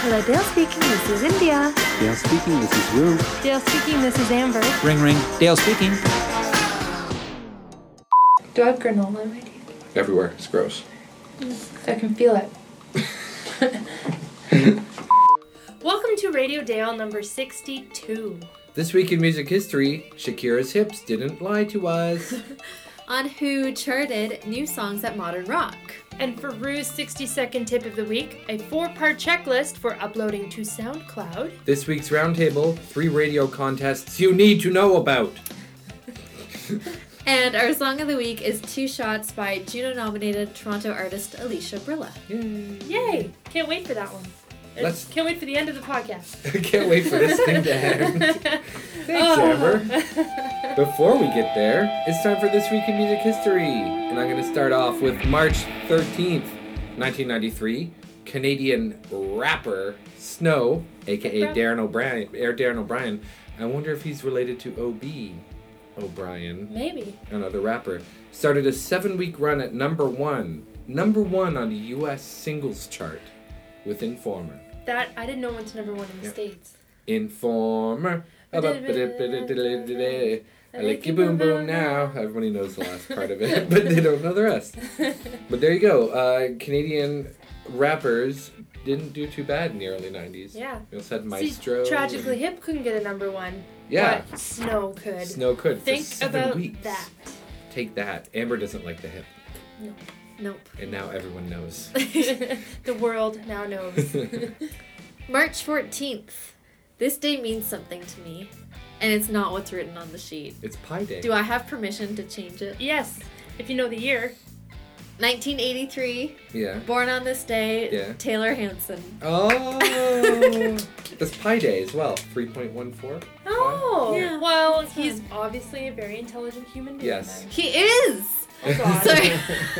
Hello, Dale speaking. This is India. Dale speaking. This is Rue. Dale speaking. This is Amber. Ring, ring. Dale speaking. Do I have granola in my teeth? Everywhere. It's gross. I can feel it. Welcome to Radio Dale number 62. This week in music history, Shakira's hips didn't lie to us. On who charted new songs at Modern Rock. And for Rue's 60-second tip of the week, a 4-part checklist for uploading to SoundCloud. This week's roundtable, 3 radio contests you need to know about. And our song of the week is Two Shots by Juno-nominated Toronto artist Alicia Brilla. Yay! Can't wait for that one. Can't wait for the end of the podcast. Can't wait for this thing to end. Thanks, Amber. Before we get there, it's time for This Week in Music History. And I'm going to start off with March 13th, 1993. Canadian rapper Snow, a.k.a. Darren O'Brien. I wonder if he's related to O.B. O'Brien. Maybe. Another rapper. Started a 7-week run at number 1. Number 1 on the U.S. singles chart with Informer. That, I didn't know went to number 1 in the States. Informer. I like you boom boom now. Everybody knows the last part of it, but they don't know the rest. But there you go. Canadian rappers didn't do too bad in the early 90s. Yeah. We also had Maestro. Tragically Hip couldn't get a number 1. Yeah. But Snow could. Snow could. Think for 7 about weeks. that. Take that. Amber doesn't like the hip. No. Nope. And now everyone knows. The world now knows. March 14th. This day means something to me, and it's not what's written on the sheet. It's Pi Day. Do I have permission to change it? Yes, if you know the year. 1983. Yeah. Born on this day. Yeah. Taylor Hanson. Oh. That's Pi Day as well. 3.14. Oh. Yeah. Well, he's obviously a very intelligent human being. Yes. He is! Oh, God. Sorry.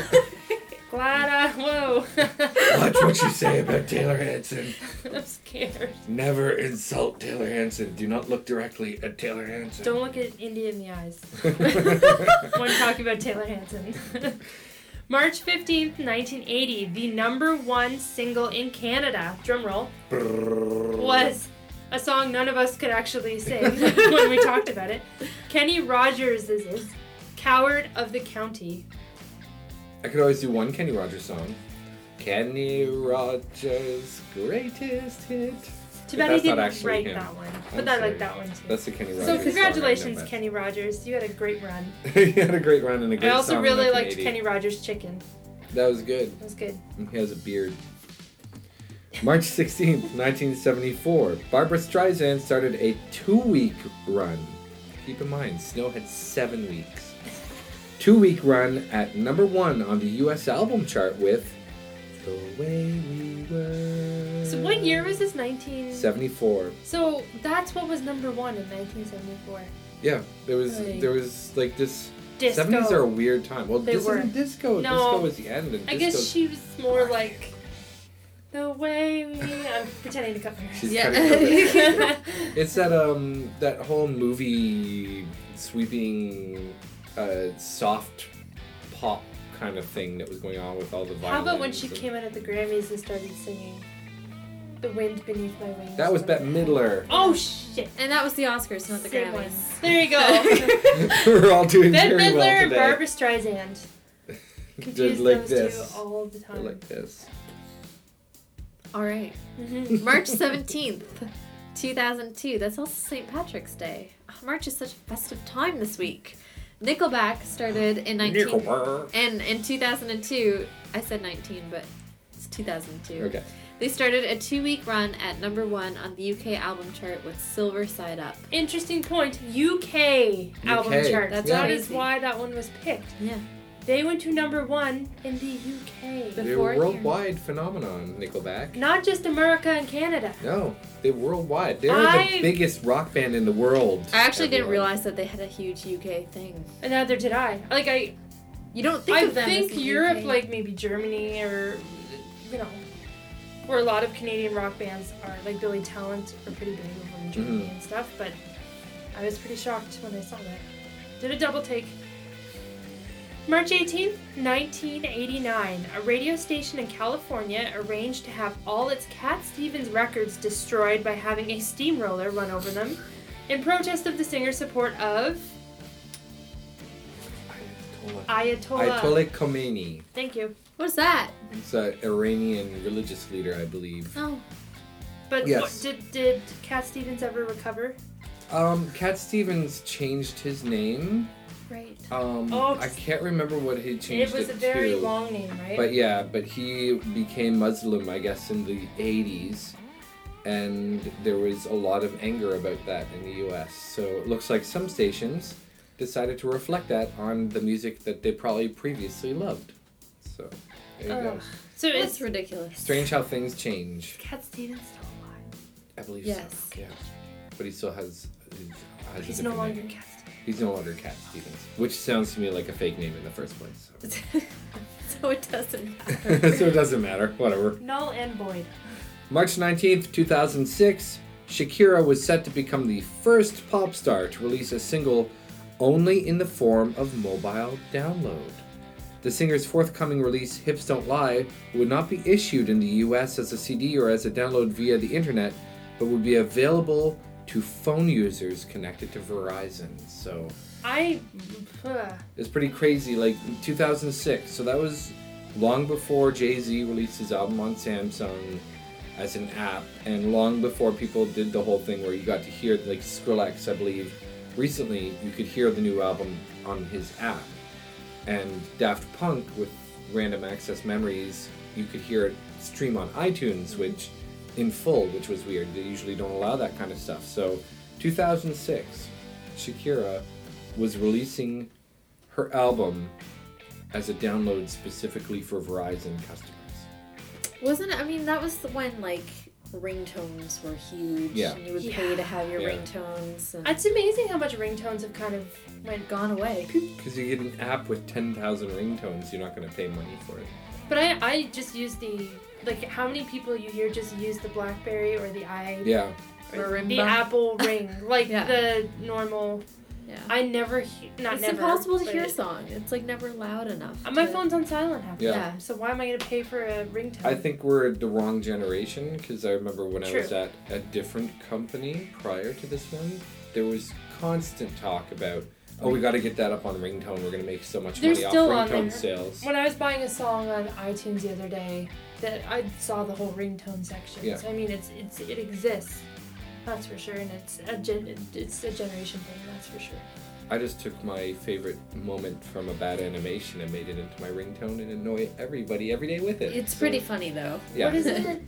Whoa. Watch what you say about Taylor Hanson. I'm scared. Never insult Taylor Hanson. Do not look directly at Taylor Hanson. Don't look at India in the eyes when talking about Taylor Hanson. March 15th, 1980, the number 1 single in Canada, drumroll, was a song none of us could actually sing when we talked about it. Kenny Rogers is Coward of the County. I could always do one Kenny Rogers song. Kenny Rogers' greatest hit. Too bad he That's not didn't actually write him. that one. I'm But I sorry. like that one too. That's the Kenny Rogers So song congratulations, I know Kenny Rogers. You had a great run. best. He had a great run and a great I also song in really liked 1980. Kenny Rogers' Chicken. That was good. It was good. He has a beard. March 16th, 1974. Barbra Streisand started a 2-week run. Keep in mind, Snow had 7 weeks. 2-week run at number 1 on the U.S. album chart with The Way We Were. So what year was this? 74. So that's what was number 1 in 1974. Yeah, there was like this. Disco. 70s are a weird time. Well, They this were. isn't disco. No. Disco was the end. And I guess disco's- she was more like the way we. I'm pretending to cut my hair. She's Yeah. cutting her hair. It's that whole movie sweeping soft pop kind of thing that was going on with all the violins. How about when she and- came out at the Grammys and started singing "The Wind Beneath My Wings"? That was Bette Midler. Oh shit! And that was the Oscars, not the Same Grammys. one. There you go. We're all doing Bette very Midler well and today. Barbra Streisand. Confuse like those this. two all the time. Like this. All right. Mhm. March 17th, 2002. That's also St. Patrick's Day. Oh, March is such a festive time this week. Nickelback started in in 2002. I said 19, but it's 2002. Okay. They started a 2-week run at number 1 on the UK album chart with Silver Side Up. Interesting point. UK album chart. That's That crazy. is why that one was picked. Yeah. They went to number 1 in the UK. The- They're Before a here. worldwide phenomenon, Nickelback. Not just America and Canada. No, they're worldwide. They're I- the biggest rock band in the world. I actually didn't everyone. realize that they had a huge UK thing. And neither did I. Like, You don't think I of them think as the Europe, UK. like maybe Germany or, you know, where a lot of Canadian rock bands are, like Billy Talent are pretty big over in Germany and stuff, but I was pretty shocked when I saw that. Did a double take. March 18th, 1989, a radio station in California arranged to have all its Cat Stevens records destroyed by having a steamroller run over them in protest of the singer's support of Ayatollah Khomeini. Thank you. What's that? It's an Iranian religious leader, I believe. Oh. But Yes. did Cat Stevens ever recover? Cat Stevens changed his name. Right. I can't remember what he changed it to. It was a very long name, right? But he became Muslim, I guess, in the 80s. And there was a lot of anger about that in the US. So it looks like some stations decided to reflect that on the music that they probably previously loved. So there you go. So It's it's ridiculous. Strange how things change. Cat Stevens still alive. I believe Yes. so. Yeah. But he still has a He's no different longer name. Cat Stevens. He's no longer Cat Stevens, which sounds to me like a fake name in the first place. So it doesn't matter. So, so it doesn't matter. Whatever. Null and void. March 19th, 2006, Shakira was set to become the first pop star to release a single only in the form of mobile download. The singer's forthcoming release, Hips Don't Lie, would not be issued in the US as a CD or as a download via the internet, but would be available to phone users connected to Verizon. So it's pretty crazy. Like in 2006, so that was long before Jay-Z released his album on Samsung as an app, and long before people did the whole thing where you got to hear, like Skrillex, I believe, recently you could hear the new album on his app. And Daft Punk with Random Access Memories, you could hear it stream on iTunes, which in full, which was weird. They usually don't allow that kind of stuff. So 2006, Shakira was releasing her album as a download specifically for Verizon customers. Wasn't it? I mean, that was when, like, ringtones were huge. Yeah. And you would pay to have your Yeah. ringtones. And It's amazing how much ringtones have kind of gone away. Because you get an app with 10,000 ringtones, you're not going to pay money for it. But I just use the, like, how many people you hear just use the BlackBerry or the Yeah. or the Marimba. Apple Ring, like Yeah. the normal. Yeah. I never, It's never. impossible to but hear a song. It's, like, never loud enough. My to- phone's on silent half the Yeah. time, so why am I going to pay for a ringtone? I think we're the wrong generation, because I remember when I was True. at a different company prior to this one, there was constant talk about, oh, we got to get that up on ringtone. We're going to make so much They're money off still on ringtone there. sales. When I was buying a song on iTunes the other day, that I saw the whole ringtone section. Yeah. So, I mean, it exists, that's for sure, and it's a generation thing, that's for sure. I just took my favorite moment from a bad animation and made it into my ringtone and annoy everybody every day with it. It's So, pretty funny, though. Yeah. What is it?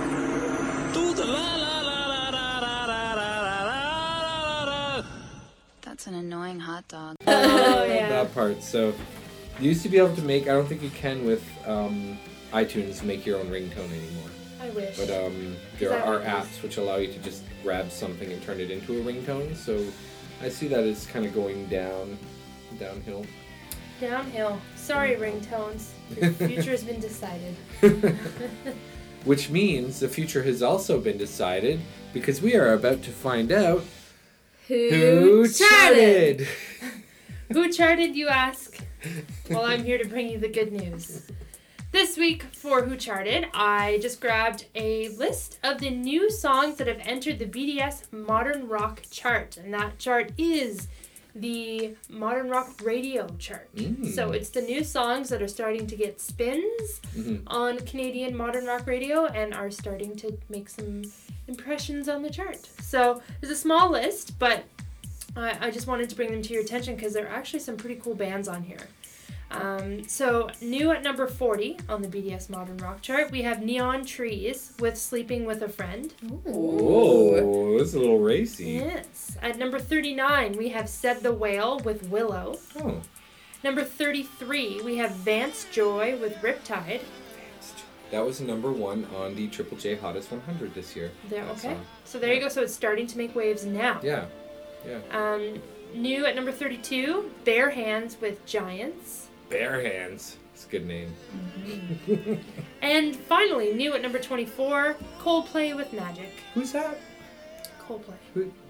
That's an annoying hot dog. Oh yeah. That part. So you used to be able to make, I don't think you can with iTunes make your own ringtone anymore. I wish. But there that are was- apps which allow you to just grab something and turn it into a ringtone. So I see that as kind of going downhill. Downhill. Sorry, ringtones. The future has been decided. Which means the future has also been decided because we are about to find out who charted. Who charted, you ask? Well, I'm here to bring you the good news. This week for Who Charted, I just grabbed a list of the new songs that have entered the BDS Modern Rock chart. And that chart is the Modern Rock Radio chart. So it's the new songs that are starting to get spins on Canadian Modern Rock Radio and are starting to make some impressions on the chart. So there's a small list, but I just wanted to bring them to your attention because there are actually some pretty cool bands on here. So new at number 40 on the BDS Modern Rock chart, we have Neon Trees with Sleeping with a Friend. Whoa, that's a little racy. Yes. At number 39, we have Said the Whale with Willow. Oh. Number 33, we have Vance Joy with Riptide. That was number 1 on the Triple J Hottest 100 this year. There, that okay. song. So there you go. So it's starting to make waves now. Yeah. New at number 32, Bare Hands with Giants. Bare Hands. It's a good name. And finally, new at number 24, Coldplay with Magic. Who's that? Coldplay.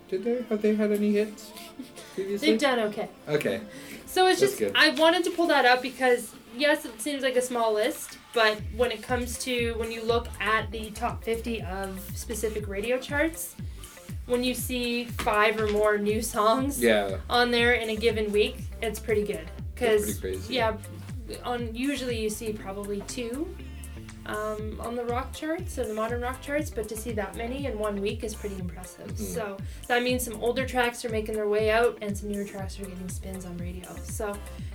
Have they had any hits previously? They've done okay. Okay. So it's That's just, good. I wanted to pull that up because, yes, it seems like a small list, but when it comes to, when you look at the top 50 of specific radio charts, when you see 5 or more new songs on there in a given week, it's pretty good. That's pretty crazy. Usually you see probably 2 on the rock charts or the modern rock charts, but to see that many in 1 week is pretty impressive. Mm-hmm. So that means some older tracks are making their way out and some newer tracks are getting spins on radio. So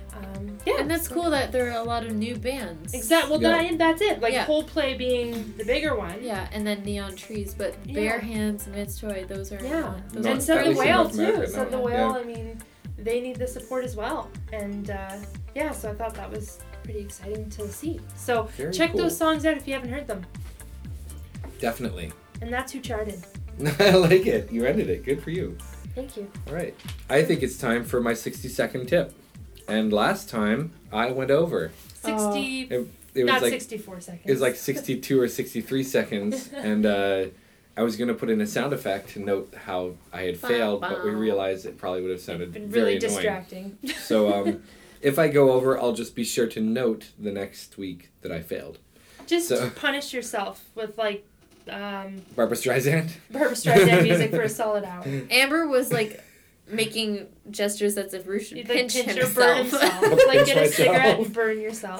and that's cool that there are a lot of new bands. Exactly. Well, that's it. Like Yeah. Coldplay being the bigger one. Yeah, and then Neon Trees, but Bare Hands and Mid's Toy, those are those And are Sub at the least in Whale North too. America Sub the now. Whale. Yeah. I mean, they need the support as well. And so I thought that was pretty exciting to see. So Very check cool. those songs out if you haven't heard them. Definitely. And that's who charted. I like it. You ended it. Good for you. Thank you. All right. I think it's time for my 60-second tip. And last time I went over. 60. It was Not like 64 seconds. it was like 62 or 63 seconds, and I was gonna put in a sound effect to note how I had failed, but we realized it probably would have sounded been very really annoying. distracting. So if I go over, I'll just be sure to note the next week that I failed. Just So- punish yourself with like Barbra Streisand. Barbra Streisand music for a solid hour. Amber was like making gestures as if Ruth should You'd pinch pinch or himself. burn himself. I'll Like pinch get a cigarette myself. and burn yourself.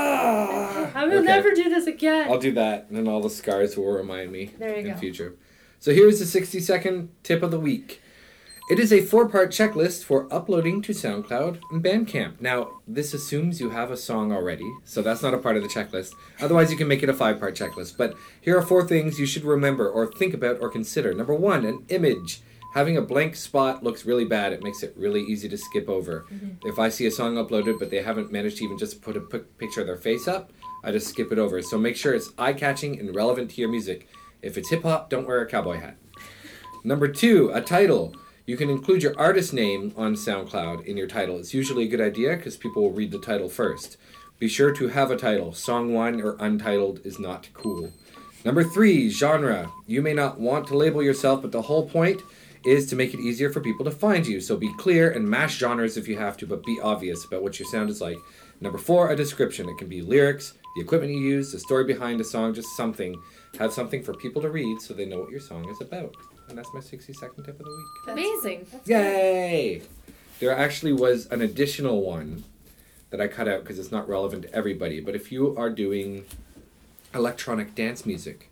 Ah! I will Okay. never do this again. I'll do that, and then all the scars will remind me There you in go. future. So here's the 60-second tip of the week. It is a 4-part checklist for uploading to SoundCloud and Bandcamp. Now, this assumes you have a song already, so that's not a part of the checklist. Otherwise, you can make it a 5-part checklist. But here are 4 things you should remember or think about or consider. Number 1, an image. Having a blank spot looks really bad. It makes it really easy to skip over. Mm-hmm. If I see a song uploaded, but they haven't managed to even just put a picture of their face up, I just skip it over. So make sure it's eye-catching and relevant to your music. If it's hip-hop, don't wear a cowboy hat. Number 2, a title. You can include your artist name on SoundCloud in your title. It's usually a good idea because people will read the title first. Be sure to have a title. Song 1 or untitled is not cool. Number 3, genre. You may not want to label yourself, but the whole point is to make it easier for people to find you. So be clear and mash genres if you have to, but be obvious about what your sound is like. Number 4, a description. It can be lyrics, the equipment you use, the story behind a song, just something. Have something for people to read so they know what your song is about. And that's my 60-second tip of the week. Amazing. Yay! There actually was an additional one that I cut out because it's not relevant to everybody. But if you are doing electronic dance music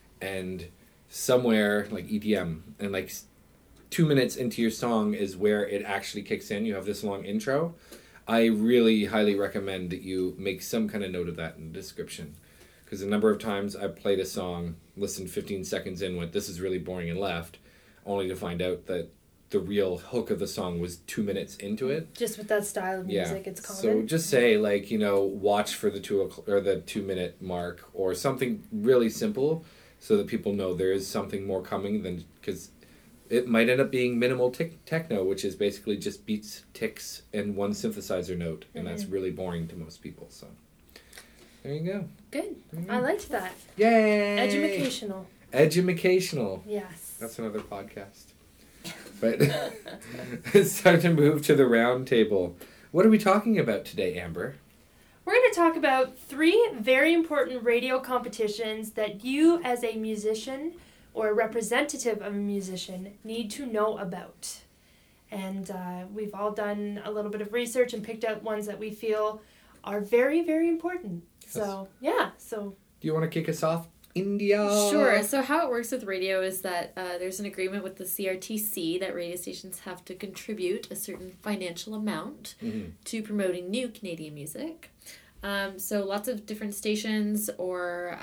and somewhere like EDM and like 2 minutes into your song is where it actually kicks in, you have this long intro, I really highly recommend that you make some kind of note of that in the description. Because a number of times I played a song, listened 15 seconds in, went, this is really boring, and left, only to find out that the real hook of the song was 2 minutes into it. Just with that style of music, it's So common. just say, like, watch for the 2-minute mark or something really simple so that people know there is something more coming than, because it might end up being minimal techno, which is basically just beats, ticks, and one synthesizer note, and that's really boring to most people, so. There you go. Good. I liked that. Yay! Educational. Educational. Yes. That's another podcast. But it's time to move to the round table. What are we talking about today, Amber? We're going to talk about 3 very important radio competitions that you as a musician or a representative of a musician need to know about. And we've all done a little bit of research and picked out ones that we feel are very, very important. So, yeah. So, Do you want to kick us off, India? Sure. So how it works with radio is that there's an agreement with the CRTC that radio stations have to contribute a certain financial amount to promoting new Canadian music. So lots of different stations or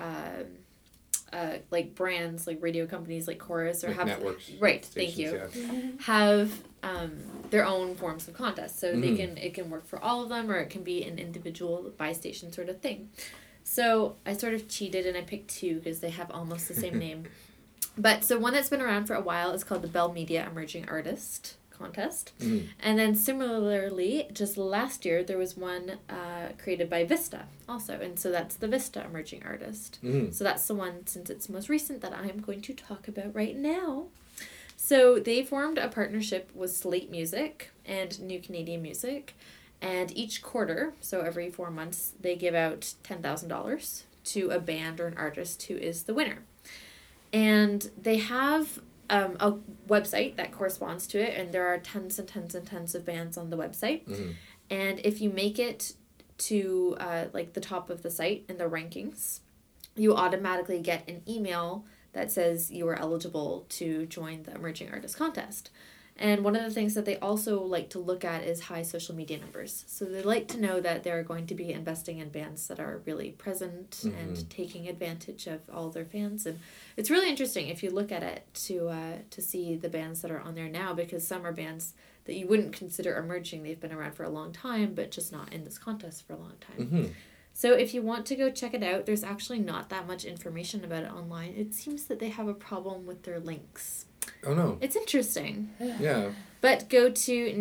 like brands, like radio companies, like Chorus, or Like have networks. right. Stations, Thank you. yeah. Have their own forms of contests. So it can work for all of them, or it can be an individual by station sort of thing. So I sort of cheated and I picked 2 because they have almost the same name. But so one that's been around for a while is called the Bell Media Emerging Artist Contest. And then similarly, just last year, there was one created by Vista also. And so that's the Vista Emerging Artist. So that's the one, since it's most recent, that I'm going to talk about right now. So they formed a partnership with Slate Music and New Canadian Music, and each quarter, so every 4 months, they give out $10,000 to a band or an artist who is the winner. And they have a website that corresponds to it, and there are tons and tons and tons of bands on the website. Mm-hmm. And if you make it to like the top of the site in the rankings, you automatically get an email that says you are eligible to join the Emerging Artist Contest. And one of the things that they also like to look at is high social media numbers. So they like to know that they're going to be investing in bands that are really present and taking advantage of all their fans. And it's really interesting if you look at it to see the bands that are on there now, because some are bands that you wouldn't consider emerging. They've been around for a long time, but just not in this contest for a long time. Mm-hmm. So if you want to go check it out, there's actually not that much information about it online. It seems that they have a problem with their links. Oh, no. It's interesting. Yeah. But go to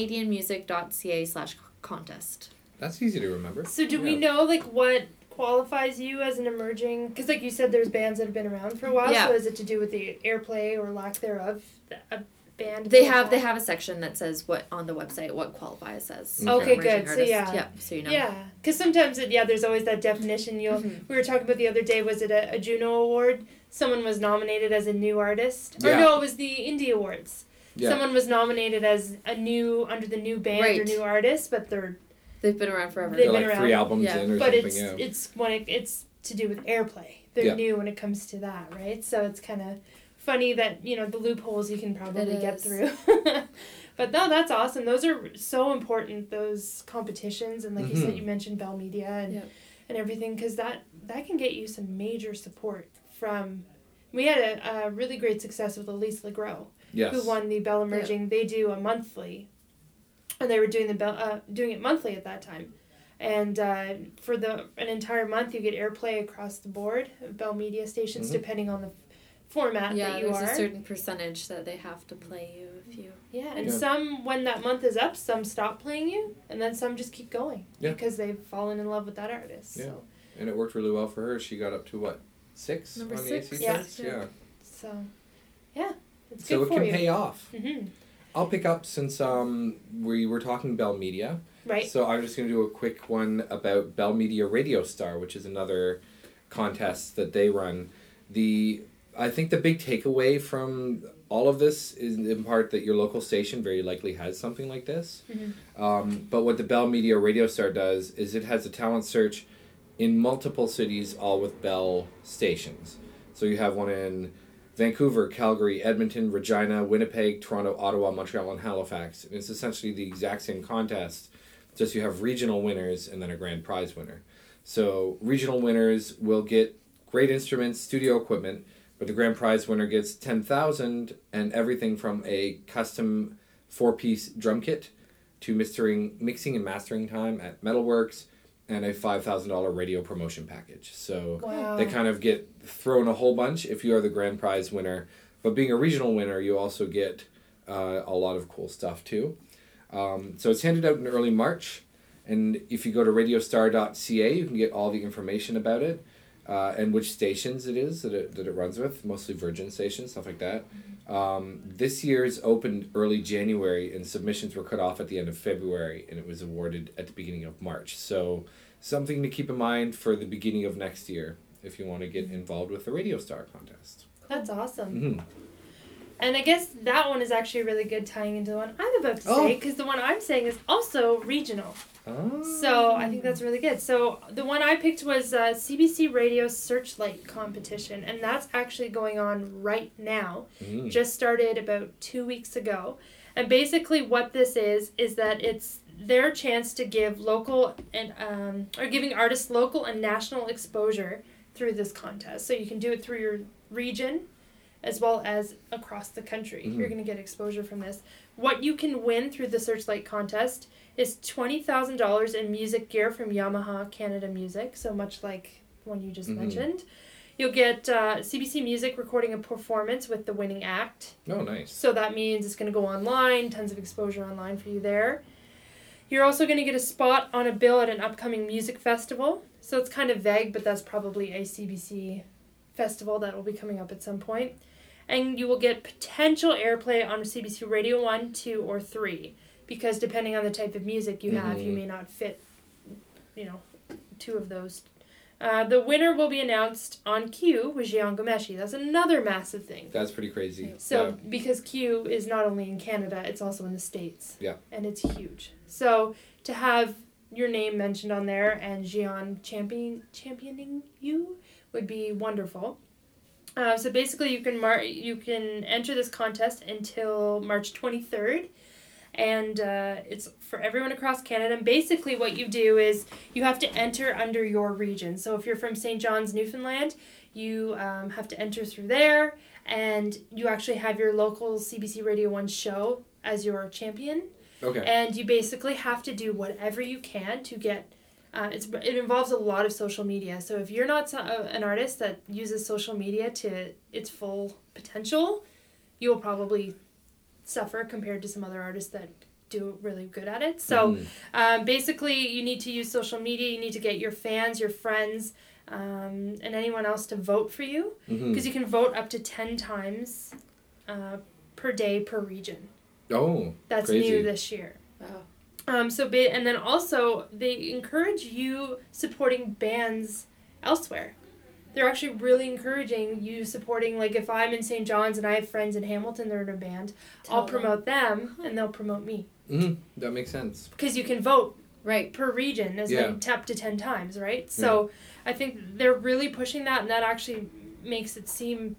newcanadianmusic.ca/contest. That's easy to remember. So do we know, like, what qualifies you as an emerging... Because, like you said, there's bands that have been around for a while. Yeah. So is it to do with the airplay or lack thereof? A band? They have a section that says what on the website what qualifies as Okay, emerging good. So, artist. yeah. Yep, so you know. Yeah, because sometimes, there's always that definition. We were talking about the other day, was it a Juno Award? Someone was nominated as a new artist. Or Yeah. no, it was the Indie Awards. Yeah. Someone was nominated as under the new band or Right. new artist, but They've been around forever. They've They're been like 3 around. albums Yeah. in or but something, it's to do with airplay. They're Yeah. new when it comes to that, right? So it's kind of funny that, the loopholes you can probably It get is. through. But no, that's awesome. Those are so important, those competitions. And like you said, you mentioned Bell Media and everything, because that can get you some major support from... We had a really great success with Elise Legros, Yes. who won the Bell Emerging. They do a monthly, and they were doing doing it monthly at that time. And for an entire month, you get airplay across the board of Bell Media stations, depending on the format that you there's are. a certain percentage that they have to play you if you... Yeah, and some, when that month is up, some stop playing you, and then some just keep going because they've fallen in love with that artist. Yeah. So. And it worked really well for her. She got up to, what, 6 Number on 6? the AC Yeah. charts? Yeah. So, yeah, it's So good it for can you. pay off. Mm-hmm. I'll pick up since we were talking Bell Media. Right. So I'm just going to do a quick one about Bell Media Radio Star, which is another contest that they run. I think the big takeaway from all of this is in part that your local station very likely has something like this. But what the Bell Media Radio Star does is it has a talent search in multiple cities, all with Bell stations. So you have one in Vancouver, Calgary, Edmonton, Regina, Winnipeg, Toronto, Ottawa, Montreal, and Halifax. And it's essentially the exact same contest, just you have regional winners and then a grand prize winner. So regional winners will get great instruments, studio equipment, but the grand prize winner gets $10,000 and everything from a custom 4-piece drum kit to mixing and mastering time at Metalworks and a $5,000 radio promotion package. So Wow. they kind of get thrown a whole bunch if you are the grand prize winner. But being a regional winner, you also get a lot of cool stuff too. So it's handed out in early March. And if you go to radiostar.ca, you can get all the information about it and which stations it is that it runs with, mostly Virgin stations, stuff like that. This year's opened early January, and submissions were cut off at the end of February, and it was awarded at the beginning of March. So something to keep in mind for the beginning of next year if you want to get involved with the Radio Star contest. That's awesome. Mm-hmm. And I guess that one is actually really good tying into the one I'm about to say, because the one I'm saying is also regional. Oh. So I think that's really good. So the one I picked was CBC Radio Searchlight Competition, and that's actually going on right now. Just started about 2 weeks ago. And basically what this is that it's their chance to give local and or giving artists local and national exposure through this contest. So you can do it through your region as well as across the country. You're going to get exposure from this. What you can win through the Searchlight contest is $20,000 in music gear from Yamaha Canada Music, so much like the one you just mentioned. You'll get CBC Music recording a performance with the winning act. Oh, nice. So that means it's going to go online, tons of exposure online for you there. You're also going to get a spot on a bill at an upcoming music festival. So it's kind of vague, but that's probably a CBC festival that will be coming up at some point. and you will get potential airplay on CBC Radio 1, 2, or 3, because depending on the type of music you have, you may not fit, 2 of those. The winner will be announced on Q with Jian Ghomeshi. That's another massive thing. That's pretty crazy. So, because Q is not only in Canada, it's also in the States. Yeah. And it's huge. So, to have your name mentioned on there and Jian championing you would be wonderful. So basically, you can enter this contest until March 23rd, and it's for everyone across Canada. And basically, what you do is you have to enter under your region. So if you're from St. John's, Newfoundland, you have to enter through there, and you actually have your local CBC Radio 1 show as your champion. Okay. And you basically have to do whatever you can to get. It involves a lot of social media. So if you're not an artist that uses social media to its full potential, you'll probably suffer compared to some other artists that do really good at it. So basically, you need to use social media. You need to get your fans, your friends, and anyone else to vote for you, because you can vote up to 10 times per day per region. Oh, that's crazy. New this year. Wow. And then also they encourage you supporting bands elsewhere. They're actually really encouraging you supporting, like if I'm in St. John's and I have friends in Hamilton that are in a band, I'll promote them and they'll promote me. That makes sense. Because you can vote right per region as many up to 10 times, right? So I think they're really pushing that, and that actually makes it seem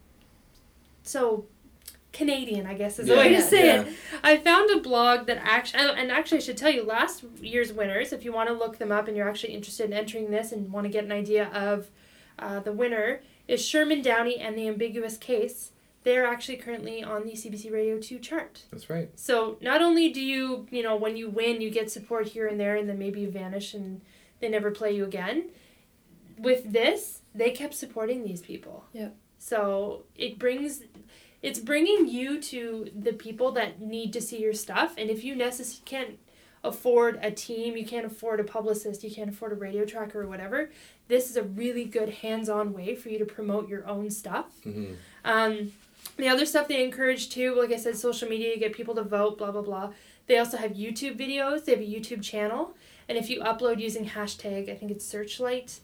so Canadian, I guess is the way to say it. I found a blog that actually I should tell you, last year's winners, if you want to look them up and you're actually interested in entering this and want to get an idea of the winner, is Sherman Downey and the Ambiguous Case. They're actually currently on the CBC Radio 2 chart. That's right. So not only do you, when you win, you get support here and there, and then maybe you vanish and they never play you again. With this, they kept supporting these people. Yeah. So it's bringing you to the people that need to see your stuff. And if you can't afford a team, you can't afford a publicist, you can't afford a radio tracker or whatever, this is a really good hands-on way for you to promote your own stuff. The other stuff they encourage too, like I said, social media, you get people to vote, blah, blah, blah. They also have YouTube videos. They have a YouTube channel. And if you upload using hashtag, I think it's Searchlight,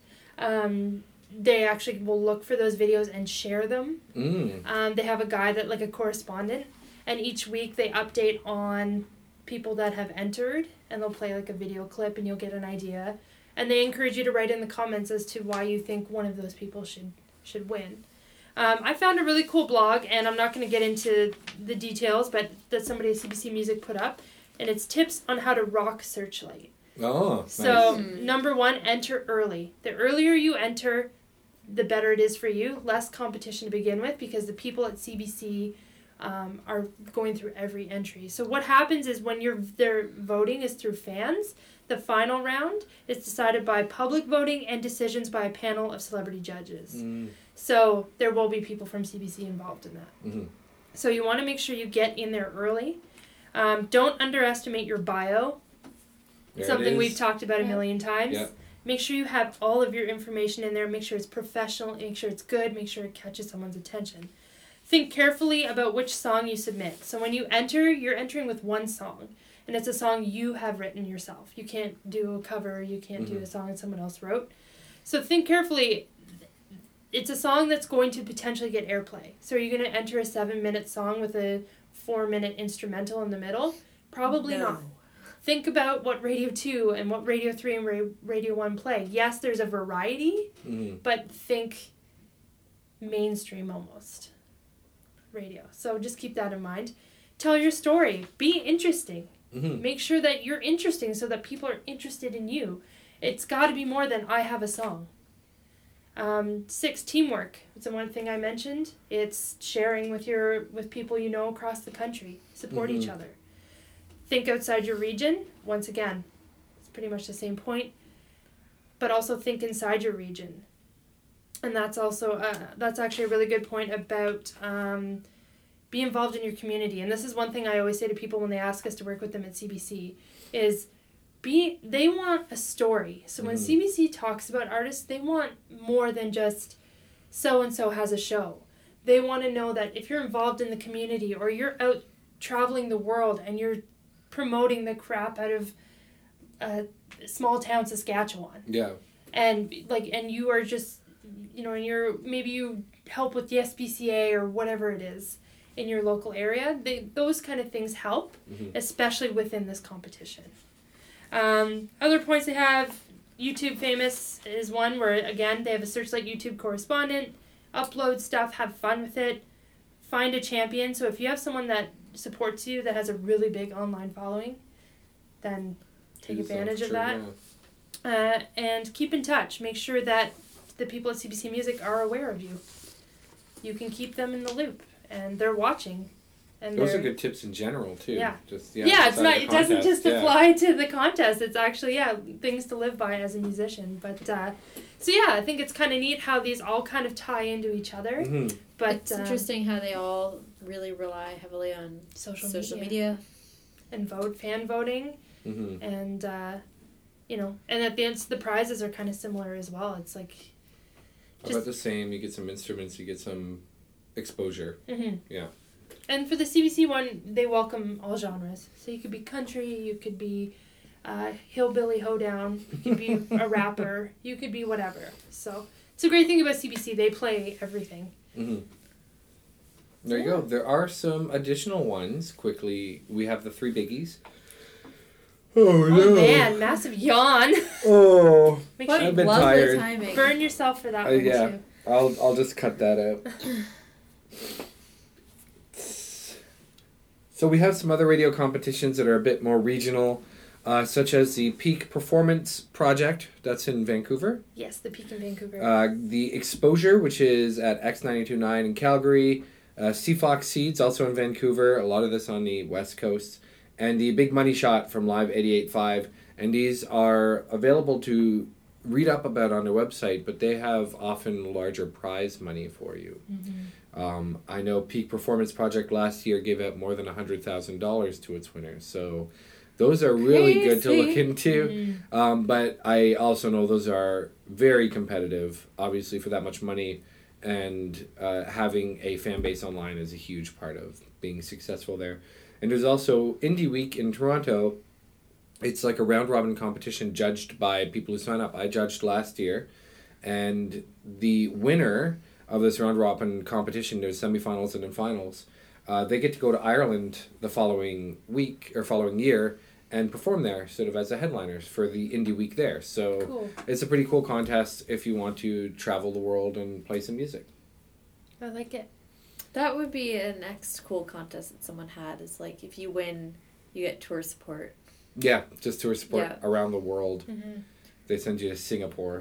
they actually will look for those videos and share them. They have a guy like a correspondent, and each week they update on people that have entered, and they'll play like a video clip, and you'll get an idea. And they encourage you to write in the comments as to why you think one of those people should win. I found a really cool blog, and I'm not going to get into the details, but that somebody at CBC Music put up, and it's tips on how to rock Searchlight. Oh, nice. So, number 1, enter early. The earlier you enter, the better it is for you. Less competition to begin with, because the people at CBC are going through every entry. So what happens is when they're voting is through fans, the final round is decided by public voting and decisions by a panel of celebrity judges. So there will be people from CBC involved in that. So you want to make sure you get in there early. Don't underestimate your bio. Something we've talked about a million times. Yep. Make sure you have all of your information in there. Make sure it's professional. Make sure it's good. Make sure it catches someone's attention. Think carefully about which song you submit. So when you enter, you're entering with one song. And it's a song you have written yourself. You can't do a cover. You can't do a song that someone else wrote. So think carefully. It's a song that's going to potentially get airplay. So are you going to enter a 7-minute song with a 4-minute instrumental in the middle? Probably not. Think about what Radio 2 and what Radio 3 and Radio 1 play. Yes, there's a variety, but think mainstream almost radio. So just keep that in mind. Tell your story. Be interesting. Make sure that you're interesting so that people are interested in you. It's got to be more than I have a song. 6, teamwork. It's the one thing I mentioned. It's sharing with people you know across the country. Support each other. Think outside your region. Once again, it's pretty much the same point. But also think inside your region. And that's also that's actually a really good point about be involved in your community. And this is one thing I always say to people when they ask us to work with them at CBC is they want a story. So when CBC talks about artists, they want more than just so-and-so has a show. they want to know that if you're involved in the community or you're out traveling the world and you're promoting the crap out of small town Saskatchewan. Yeah. And you are just, and maybe you help with the SPCA or whatever it is in your local area. Those kind of things help, especially within this competition. Other points they have, YouTube Famous is one where, again, they have a Searchlight YouTube correspondent, upload stuff, have fun with it, find a champion. So if you have someone that supports you that has a really big online following, then take advantage of that. Yeah. And keep in touch. Make sure that the people at CBC Music are aware of you. You can keep them in the loop, and they're watching. And those are good tips in general too. Yeah. It's not. It doesn't just apply to the contest. It's actually things to live by as a musician. But I think it's kind of neat how these all kind of tie into each other. Mm-hmm. But it's interesting how they all really rely heavily on social media. And fan voting, and and at the end the prizes are kind of similar as well. It's like about the same. You get some instruments, you get some exposure. Mm-hmm. Yeah. And for the CBC one, they welcome all genres. So you could be country, you could be hillbilly hoedown, you could be a rapper, you could be whatever. So it's a great thing about CBC. They play everything. Mm-hmm. There you go. There are some additional ones. Quickly, we have the 3 biggies. Oh no! Oh man, massive yawn. Oh, I've been tired. Burn yourself for that one too. I'll just cut that out. So we have some other radio competitions that are a bit more regional, such as the Peak Performance Project, that's in Vancouver. Yes, the Peak in Vancouver. The Exposure, which is at X92.9 in Calgary. Seafox Seeds, also in Vancouver. A lot of this on the West Coast. And the Big Money Shot from Live 88.5. And these are available to read up about on their website, but they have often larger prize money for you. Mm-hmm. I know Peak Performance Project last year gave out more than $100,000 to its winners. So those are really good to look into. Mm-hmm. But I also know those are very competitive, obviously, for that much money. And having a fan base online is a huge part of being successful there. And there's also Indie Week in Toronto. It's like a round-robin competition judged by people who sign up. I judged last year. And the winner of this round-robin competition, there's semifinals and then finals, they get to go to Ireland the following week or following year and perform there sort of as the headliners for the Indie Week there. So It's a pretty cool contest if you want to travel the world and play some music. I like it. That would be a next cool contest that someone had, is like if you win, you get tour support. Yeah, just tour support around the world. Mm-hmm. They send you to Singapore.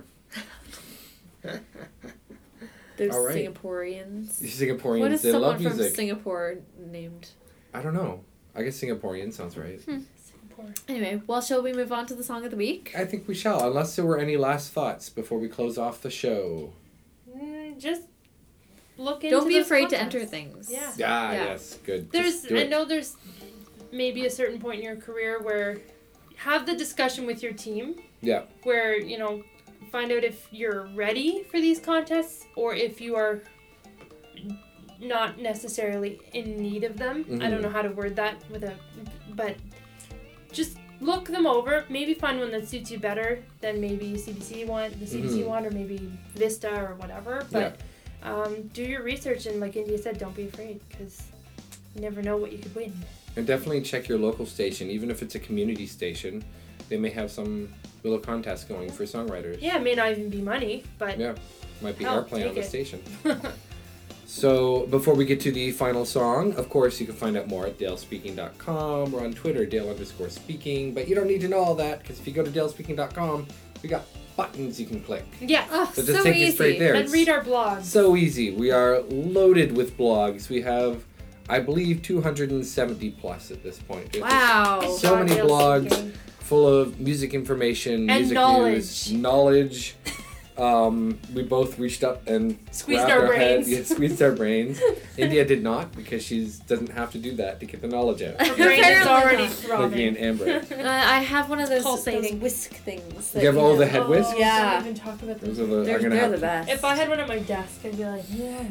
Those Singaporeans. Singaporeans, what is they love music. Someone from Singapore named? I don't know. I guess Singaporean sounds right. Anyway, well, shall we move on to the song of the week? I think we shall, unless there were any last thoughts before we close off the show. Just look into Don't be afraid contests. to enter things. Yeah. Yes, good. I know there's maybe a certain point in your career where have the discussion with your team. Yeah. Where, find out if you're ready for these contests or if you are not necessarily in need of them. Mm-hmm. I don't know how to word that but just look them over. Maybe find one that suits you better than maybe the CBC one, or maybe Vista or whatever. But do your research, and like India said, don't be afraid, because you never know what you could win. And definitely check your local station, even if it's a community station. They may have some little contest going for songwriters. Yeah, it may not even be money, but might be airplay on the station. So, before we get to the final song, of course, you can find out more at dalespeaking.com. We're on Twitter, Dale_speaking. But you don't need to know all that, because if you go to dalespeaking.com, we got buttons you can click. Yeah. So just take you straight there. And read our blogs. So easy. We are loaded with blogs. We have, I believe, 270 plus at this point. Wow. So many blogs full of music information, and music knowledge. News, knowledge. We both reached up and squeezed our brains. Squeezed our brains. India did not, because she doesn't have to do that to get the knowledge out. Her brain is already throbbing. Like me and Amber. I have one of those pulsating whisk things. You have all the head whisks? Yeah. Don't even talk about those. They're the best. If I had one at my desk, I'd be like, yeah.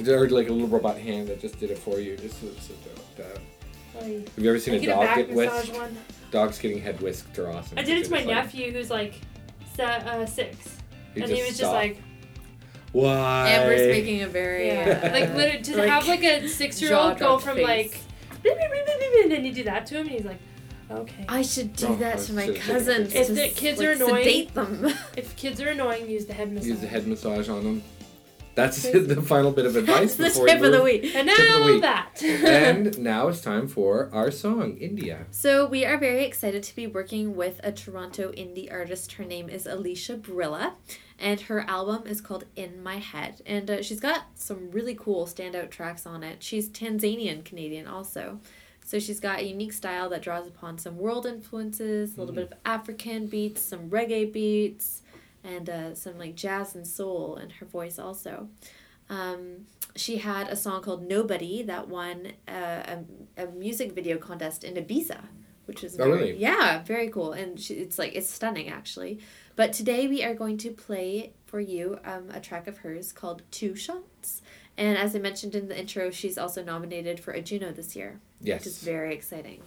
Or like a little robot hand that just did it for you. Just so that. Like, Have you ever seen a dog back get massage whisked? one. Dogs getting head whisked are awesome. I did it to my It's like- nephew who's like 6. You And he was just stop. like, Why? Amber's making a very like literally to like, have like a 6-year-old go jaw-dropped from face. like, beep, beep, beep, beep, beep, and then you do that to him, and he's like, okay. I should do Oh, that I to my should take cousins. If to the kids like, are annoying- sedate them. If kids are annoying, use the head massage. Use the head massage on them. That's the final bit of advice. That's the before we tip of the move. week. And Tip of the now week. that. And now it's time for our song, India. So we are very excited to be working with a Toronto indie artist. Her name is Alicia Brilla, and her album is called In My Head. And she's got some really cool standout tracks on it. She's Tanzanian Canadian also. So she's got a unique style that draws upon some world influences, a little bit of African beats, some reggae beats, and some like jazz and soul in her voice also. She had a song called Nobody that won a music video contest in Ibiza, which is really? Yeah, very cool. And it's stunning actually. But today we are going to play for you a track of hers called Two Shots. And as I mentioned in the intro, she's also nominated for a Juno this year. Yes. Which is very exciting.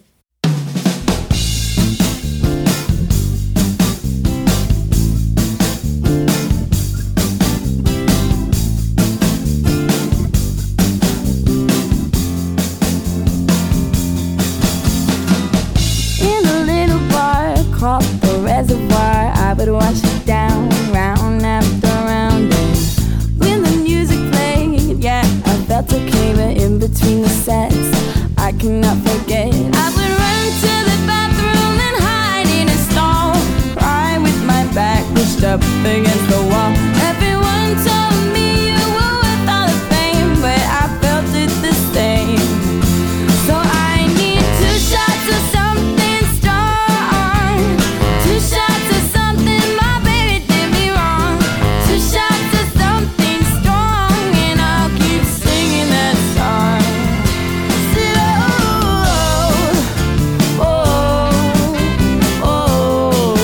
In a little bar called the Reservoir, I would watch it down, round after round. And when the music played, yeah, I felt okay, but in between the sets, I cannot forget. I would run to the bathroom and hide in a stall, cry with my back pushed up against the wall. Everyone told me you were worth all the fame, but I felt it the same. So I need 2 shots of something strong, 2 shots of something my baby did me wrong, 2 shots of something strong, and I'll keep singing that song. Oh, oh, oh.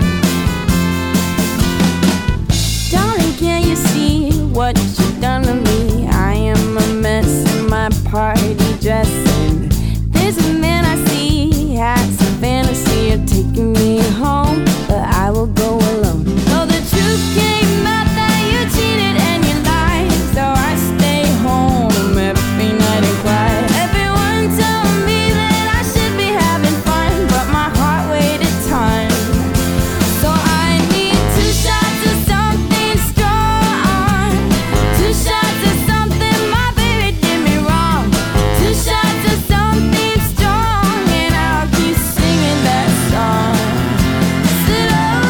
Darling, can you see what you've done to me? I am a mess in my party dress, and there's a man I see has a fantasy of taking me home, but I will go alone. No, the truth came out that you cheated and you lied, so I stay home every night and cry. Everyone told me that I should be having fun, but my heart waited time. So I need 2 shots of something strong, 2 shots of something my baby did me wrong, 2 shots of something strong, and I'll keep singing that song. Said,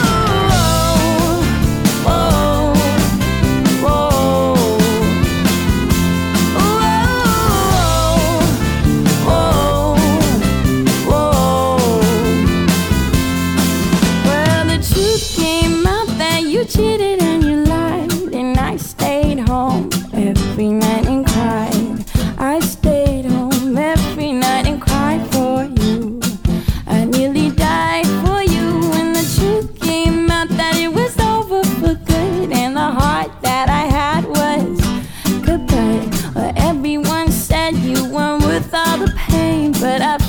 oh, oh, oh, oh, oh. Well, the truth came out that you cheated and you lied, and I stayed home every night and cried. I stayed home every night and cried for you. I nearly died for you when the truth came out that it was over for good, and the heart that I had was goodbye. Well, everyone said you weren't worth all the pain, but I